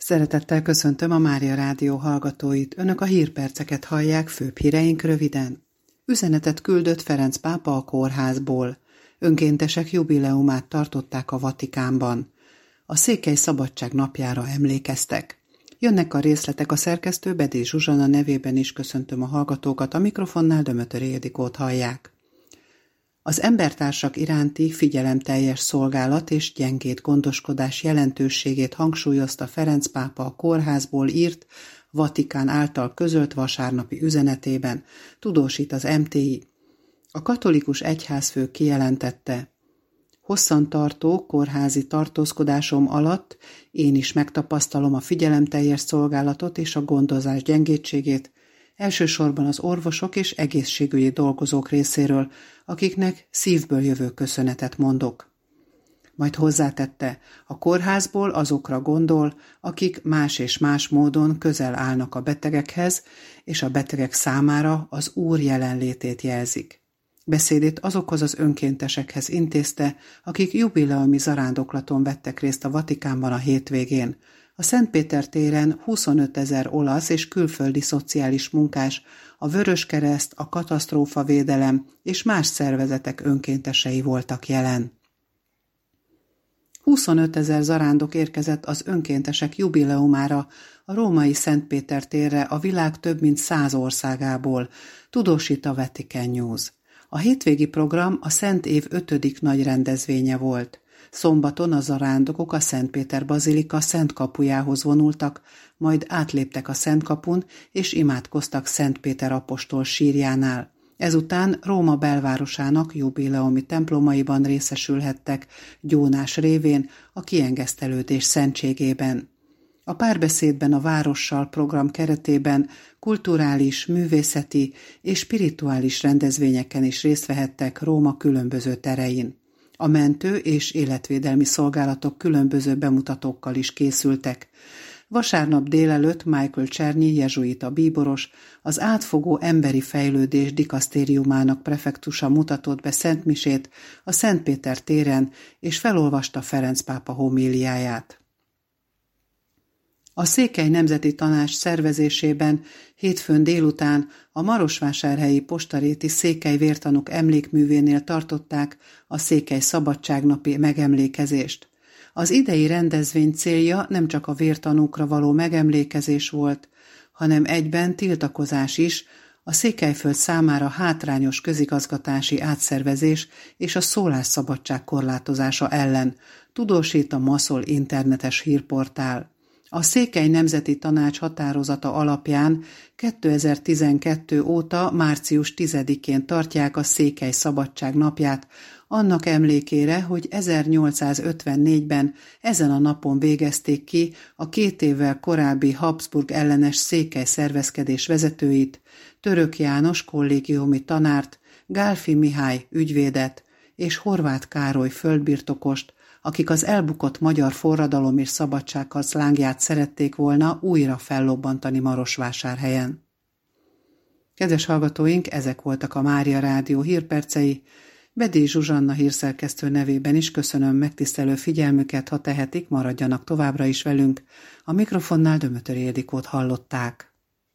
Szeretettel köszöntöm a Mária Rádió hallgatóit. Önök a hírperceket hallják, főbb híreink röviden. Üzenetet küldött Ferenc pápa a kórházból. Önkéntesek jubileumát tartották a Vatikánban. A Székely Szabadság napjára emlékeztek. Jönnek a részletek, a szerkesztő Bedély Zsuzsanna nevében is köszöntöm a hallgatókat, a mikrofonnál Dömötöri Ildikót hallják. Az embertársak iránti figyelemteljes szolgálat és gyengéd gondoskodás jelentőségét hangsúlyozta Ferenc pápa a kórházból írt, Vatikán által közölt vasárnapi üzenetében, tudósít az MTI. A katolikus egyházfő kijelentette: hosszantartó kórházi tartózkodásom alatt én is megtapasztalom a figyelemteljes szolgálatot és a gondozás gyengétségét, elsősorban az orvosok és egészségügyi dolgozók részéről, akiknek szívből jövő köszönetet mondok. Majd hozzátette, a kórházból azokra gondol, akik más és más módon közel állnak a betegekhez, és a betegek számára az Úr jelenlétét jelzik. Beszédét azokhoz az önkéntesekhez intézte, akik jubileumi zarándoklaton vettek részt a Vatikánban a hétvégén. A Szentpéter téren 25 000 olasz és külföldi szociális munkás, a Vöröskereszt, a katasztrófavédelem és más szervezetek önkéntesei voltak jelen. 25 000 zarándok érkezett az önkéntesek jubileumára a római Szentpéter térre a világ több mint 100 országából, tudósít a Vatican News. A hétvégi program a Szent Év 5. nagy rendezvénye volt. Szombaton a zarándokok a Szentpéter bazilika Szent kapujához vonultak, majd átléptek a Szent kapun és imádkoztak Szent Péter apostol sírjánál. Ezután Róma belvárosának jubileumi templomaiban részesülhettek gyónás révén a kiengesztelődés szentségében. A párbeszédben a várossal program keretében kulturális, művészeti és spirituális rendezvényeken is részt vehettek Róma különböző terein. A mentő és életvédelmi szolgálatok különböző bemutatókkal is készültek. Vasárnap délelőtt Michael Czernyi jezsuita bíboros, az átfogó emberi fejlődés dikasztériumának prefektusa mutatott be szentmisét a Szentpéter téren, és felolvasta Ferenc pápa homíliáját. A Székely Nemzeti Tanács szervezésében hétfőn délután a marosvásárhelyi postaréti Székely vértanúk emlékművénél tartották a Székely Szabadságnapi megemlékezést. Az idei rendezvény célja nem csak a vértanúkra való megemlékezés volt, hanem egyben tiltakozás is a Székelyföld számára hátrányos közigazgatási átszervezés és a szólásszabadság korlátozása ellen, tudósít a Maszol internetes hírportál. A Székely Nemzeti Tanács határozata alapján 2012 óta március 10-én tartják a Székely Szabadság napját, annak emlékére, hogy 1854-ben ezen a napon végezték ki a 2 évvel korábbi Habsburg ellenes székely szervezkedés vezetőit, Török János kollégiumi tanárt, Gálfi Mihály ügyvédet és Horváth Károly földbirtokost, akik az elbukott magyar forradalom és szabadságharc lángját szerették volna újra fellobbantani Marosvásárhelyen. Kedves hallgatóink, ezek voltak a Mária Rádió hírpercei. Bedély Zsuzsanna hírszerkesztő nevében is köszönöm megtisztelő figyelmüket, ha tehetik, maradjanak továbbra is velünk. A mikrofonnál Dömötöri Ildikót hallották.